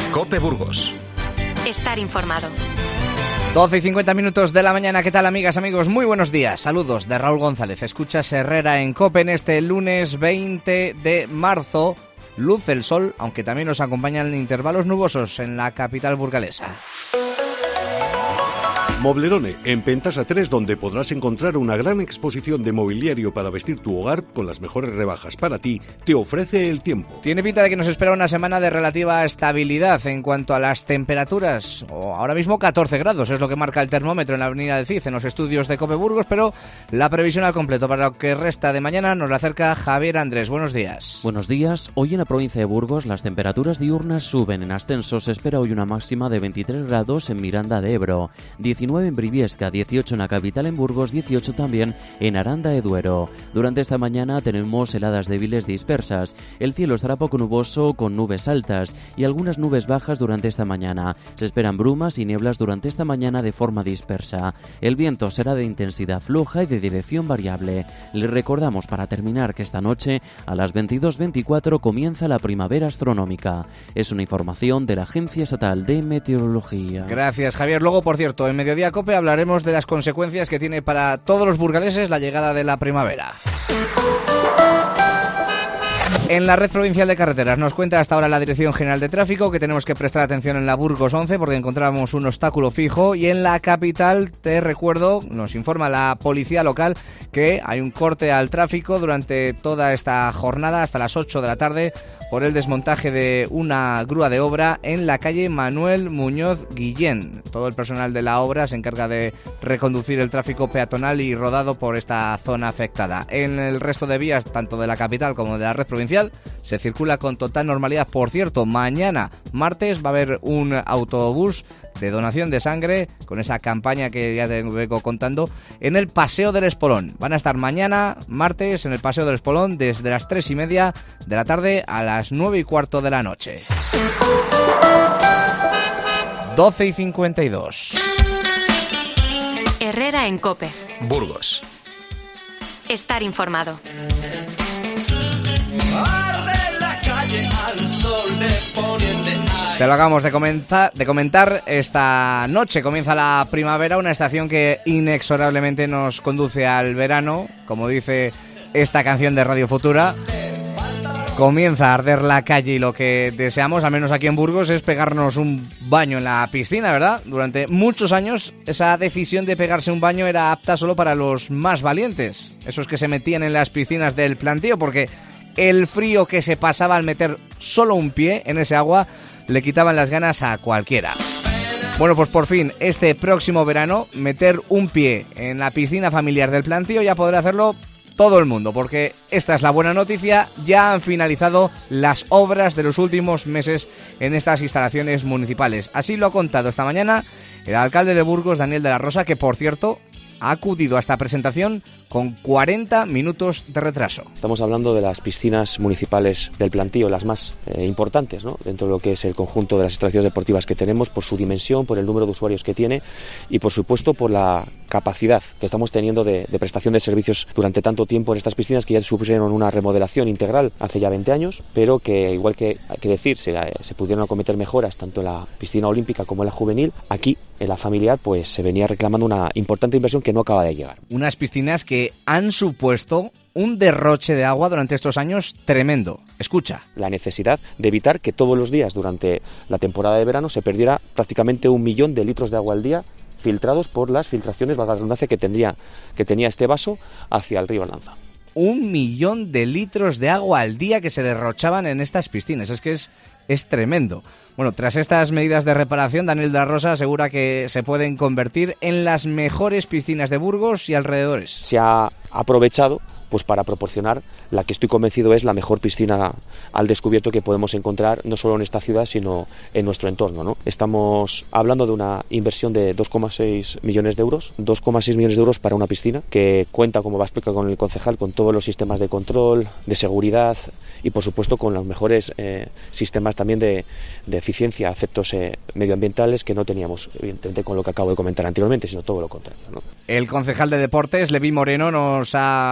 COPE Burgos. Estar informado. 12:50 de la mañana. ¿Qué tal, amigas, amigos? Muy buenos días. Saludos de Raúl González. Escuchas Herrera en COPE en este lunes 20 de marzo. Luce el sol, aunque también nos acompañan intervalos nubosos en la capital burgalesa. Moblerone, en Pentasa 3, donde podrás encontrar una gran exposición de mobiliario para vestir tu hogar con las mejores rebajas para ti, te ofrece el tiempo. Tiene pinta de que nos espera una semana de relativa estabilidad en cuanto a las temperaturas. Ahora mismo 14 grados es lo que marca el termómetro en la avenida del Cid, en los estudios de COPE Burgos, pero la previsión al completo para lo que resta de mañana nos la acerca Javier Andrés. Buenos días. Buenos días. Hoy en la provincia de Burgos las temperaturas diurnas suben en ascenso. Se espera hoy una máxima de 23 grados en Miranda de Ebro, 19 en Briviesca, 18 en la capital en Burgos, 18 también en Aranda de Duero. Durante esta mañana tenemos heladas débiles dispersas. El cielo estará poco nuboso con nubes altas y algunas nubes bajas durante esta mañana. Se esperan brumas y nieblas durante esta mañana de forma dispersa. El viento será de intensidad floja y de dirección variable. Les recordamos para terminar que esta noche a las 22:24 comienza la primavera astronómica. Es una información de la Agencia Estatal de Meteorología. Gracias, Javier. Luego, por cierto, en Mediodía COPE hablaremos de las consecuencias que tiene para todos los burgaleses la llegada de la primavera. En la red provincial de carreteras nos cuenta hasta ahora la Dirección General de Tráfico que tenemos que prestar atención en la Burgos 11 porque encontramos un obstáculo fijo, y en la capital, te recuerdo, nos informa la policía local que hay un corte al tráfico durante toda esta jornada hasta las 8 de la tarde por el desmontaje de una grúa de obra en la calle Manuel Muñoz Guillén. Todo el personal de la obra se encarga de reconducir el tráfico peatonal y rodado por esta zona afectada. En el resto de vías, tanto de la capital como de la red provincial, se circula con total normalidad. Por cierto, mañana, martes, va a haber un autobús de donación de sangre, con esa campaña que ya te vengo contando, en el Paseo del Espolón. Van a estar mañana, martes, en el Paseo del Espolón, desde las 3:30 de la tarde a las 9:15 de la noche. 12:52. Herrera en COPE. Burgos. Estar informado. Te lo acabamos de comentar, esta noche comienza la primavera, una estación que inexorablemente nos conduce al verano, como dice esta canción de Radio Futura. Comienza a arder la calle y lo que deseamos, al menos aquí en Burgos, es pegarnos un baño en la piscina, ¿verdad? Durante muchos años esa decisión de pegarse un baño era apta solo para los más valientes, esos que se metían en las piscinas del plantío, porque el frío que se pasaba al meter solo un pie en ese agua le quitaban las ganas a cualquiera. Bueno, pues por fin, este próximo verano, meter un pie en la piscina familiar del plantío ya podrá hacerlo todo el mundo, porque esta es la buena noticia: ya han finalizado las obras de los últimos meses en estas instalaciones municipales. Así lo ha contado esta mañana el alcalde de Burgos, Daniel de la Rosa, que por cierto ha acudido a esta presentación con 40 minutos de retraso. Estamos hablando de las piscinas municipales del plantío, las más importantes, ¿no?, dentro de lo que es el conjunto de las instalaciones deportivas que tenemos, por su dimensión, por el número de usuarios que tiene y por supuesto por la capacidad que estamos teniendo de prestación de servicios durante tanto tiempo en estas piscinas, que ya sufrieron una remodelación integral hace ya 20 años, pero que, igual que hay que decir, se pudieron acometer mejoras tanto en la piscina olímpica como en la juvenil. Aquí, en la familiar, pues se venía reclamando una importante inversión que no acaba de llegar. Unas piscinas que han supuesto un derroche de agua durante estos años tremendo. Escucha. La necesidad de evitar que todos los días durante la temporada de verano se perdiera prácticamente 1 millón de litros de agua al día, filtrados por las filtraciones, valga la redundancia, que tenía este vaso hacia el río Lanza. 1 millón de litros de agua al día que se derrochaban en estas piscinas. Es que es tremendo. Bueno, tras estas medidas de reparación, Daniel de la Rosa asegura que se pueden convertir en las mejores piscinas de Burgos y alrededores. Se ha aprovechado pues para proporcionar la que estoy convencido es la mejor piscina al descubierto que podemos encontrar no solo en esta ciudad sino en nuestro entorno, ¿no? Estamos hablando de una inversión de 2,6 millones de euros, 2,6 millones de euros para una piscina que cuenta, como va a explicar con el concejal, con todos los sistemas de control, de seguridad y por supuesto con los mejores sistemas también de eficiencia a efectos medioambientales que no teníamos evidentemente con lo que acabo de comentar anteriormente, sino todo lo contrario, ¿no? El concejal de Deportes, Levi Moreno, nos ha contado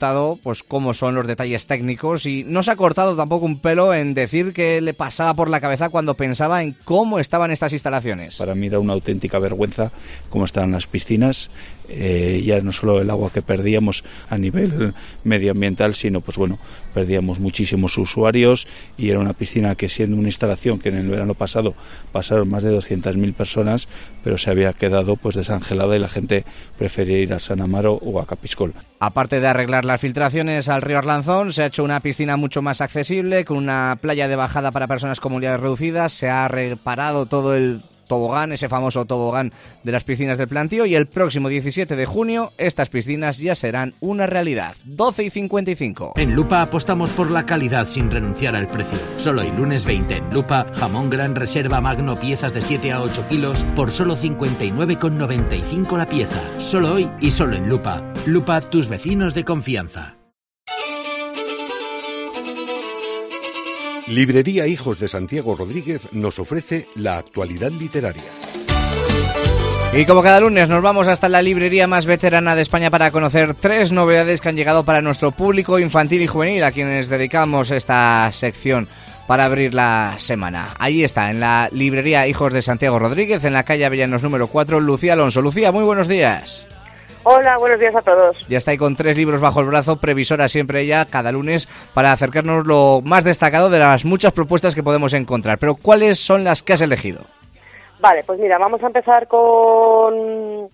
contado pues cómo son los detalles técnicos y no se ha cortado tampoco un pelo en decir qué le pasaba por la cabeza cuando pensaba en cómo estaban estas instalaciones. Para mí era una auténtica vergüenza cómo estaban las piscinas, ya no solo el agua que perdíamos a nivel medioambiental, sino pues bueno, perdíamos muchísimos usuarios y era una piscina que, siendo una instalación que en el verano pasado pasaron más de 200.000 personas, pero se había quedado pues desangelada y la gente prefería ir a San Amaro o a Capiscol. Aparte de arreglar las filtraciones al río Arlanzón, se ha hecho una piscina mucho más accesible, con una playa de bajada para personas con movilidad reducida, se ha reparado todo el tobogán, ese famoso tobogán de las piscinas del Plantío, y el próximo 17 de junio estas piscinas ya serán una realidad. 12:55. En Lupa apostamos por la calidad sin renunciar al precio. Solo el lunes 20 en Lupa, jamón gran reserva magno, piezas de 7 a 8 kilos por solo 59,95 la pieza. Solo hoy y solo en Lupa. Lupa, tus vecinos de confianza. Librería Hijos de Santiago Rodríguez nos ofrece la actualidad literaria. Y como cada lunes nos vamos hasta la librería más veterana de España para conocer 3 novedades que han llegado para nuestro público infantil y juvenil, a quienes dedicamos esta sección para abrir la semana. Ahí está, en la librería Hijos de Santiago Rodríguez, en la calle Avellanos número 4, Lucía Alonso. Lucía, muy buenos días. Hola, buenos días a todos. Ya está ahí con 3 libros bajo el brazo, previsora siempre ella, cada lunes, para acercarnos lo más destacado de las muchas propuestas que podemos encontrar. Pero, ¿cuáles son las que has elegido? Vale, pues mira, vamos a empezar con un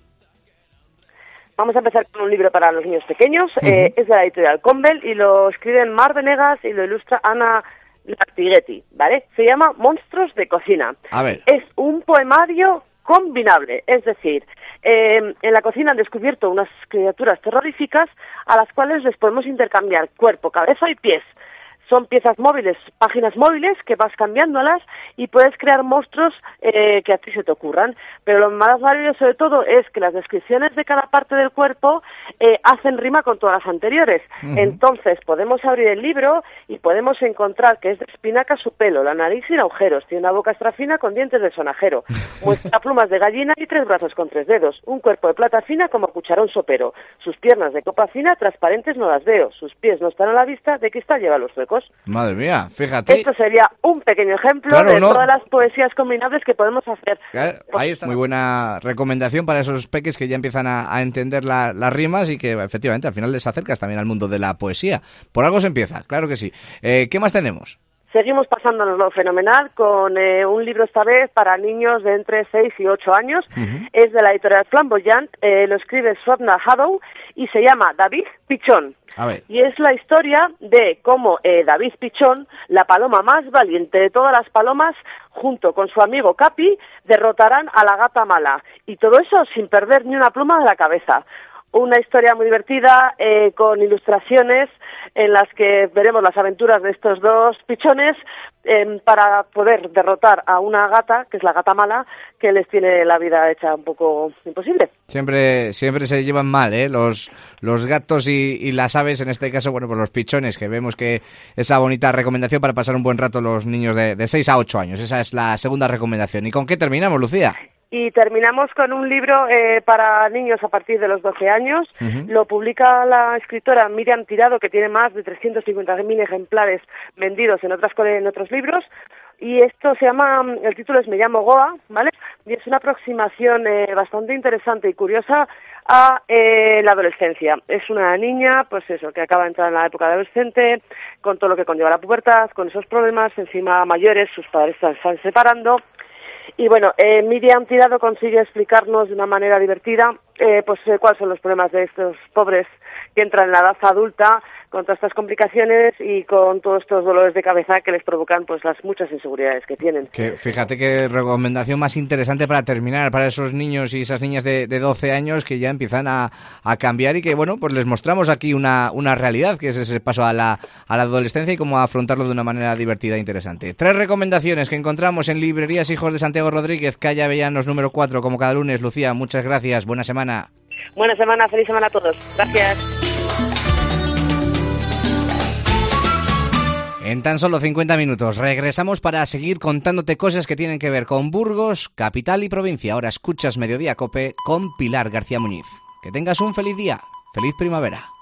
libro para los niños pequeños. Es de la editorial Convel y lo escriben Mar Venegas y lo ilustra Ana Lattighetti, ¿vale? Se llama Monstruos de Cocina. A ver. Es un poemario combinable, es decir, en la cocina han descubierto unas criaturas terroríficas a las cuales les podemos intercambiar cuerpo, cabeza y pies. Son piezas móviles, páginas móviles que vas cambiándolas y puedes crear monstruos que a ti se te ocurran. Pero lo más maravilloso sobre todo es que las descripciones de cada parte del cuerpo hacen rima con todas las anteriores. Entonces podemos abrir el libro y podemos encontrar que es de espinaca su pelo, la nariz sin agujeros, tiene una boca extra fina con dientes de sonajero, muestra plumas de gallina y 3 brazos con 3 dedos, un cuerpo de plata fina como cucharón sopero, sus piernas de copa fina transparentes no las veo, sus pies no están a la vista, de cristal lleva los huecos. Madre mía, fíjate. Esto sería un pequeño ejemplo de todas las poesías combinables que podemos hacer. Claro, ahí está. Muy buena recomendación para esos peques que ya empiezan a entender las rimas y que efectivamente al final les acercas también al mundo de la poesía. Por algo se empieza, claro que sí. ¿Qué más tenemos? Seguimos pasándonoslo fenomenal con un libro esta vez para niños de entre 6 y 8 años. Es de la editorial Flamboyant, lo escribe Swapna Haddow y se llama David Pichón. A ver. Y es la historia de cómo David Pichón, la paloma más valiente de todas las palomas, junto con su amigo Capi, derrotarán a la gata mala. Y todo eso sin perder ni una pluma de la cabeza. Una historia muy divertida, con ilustraciones en las que veremos las aventuras de estos 2 pichones para poder derrotar a una gata, que es la gata mala, que les tiene la vida hecha un poco imposible. Siempre se llevan mal, los gatos y las aves, en este caso, bueno, pues los pichones, que vemos que esa bonita recomendación para pasar un buen rato los niños de 6 a 8 años. Esa es la segunda recomendación. ¿Y con qué terminamos, Lucía? Y terminamos con un libro para niños a partir de los 12 años. Lo publica la escritora Miriam Tirado, que tiene más de 350.000 ejemplares vendidos en otros libros. Y esto se llama, el título es Me llamo Goa, ¿vale? Y es una aproximación bastante interesante y curiosa a la adolescencia. Es una niña, pues eso, que acaba de entrar en la época adolescente, con todo lo que conlleva la pubertad, con esos problemas, encima mayores, sus padres se están separando. Y bueno, Miriam Tirado consigue explicarnos de una manera divertida cuáles son los problemas de estos pobres que entran en la edad adulta con todas estas complicaciones y con todos estos dolores de cabeza que les provocan pues las muchas inseguridades que tienen. Que fíjate qué recomendación más interesante para terminar, para esos niños y esas niñas de 12 años que ya empiezan a cambiar y que, bueno, pues les mostramos aquí una realidad, que es ese paso a la adolescencia y cómo afrontarlo de una manera divertida e interesante. 3 recomendaciones que encontramos en Librerías Hijos de Santiago Rodríguez, calle Avellanos número 4, como cada lunes. Lucía, muchas gracias, buena semana. Buena semana, feliz semana a todos. Gracias. En tan solo 50 minutos regresamos para seguir contándote cosas que tienen que ver con Burgos, capital y provincia. Ahora escuchas Mediodía Cope con Pilar García Muñiz. Que tengas un feliz día, feliz primavera.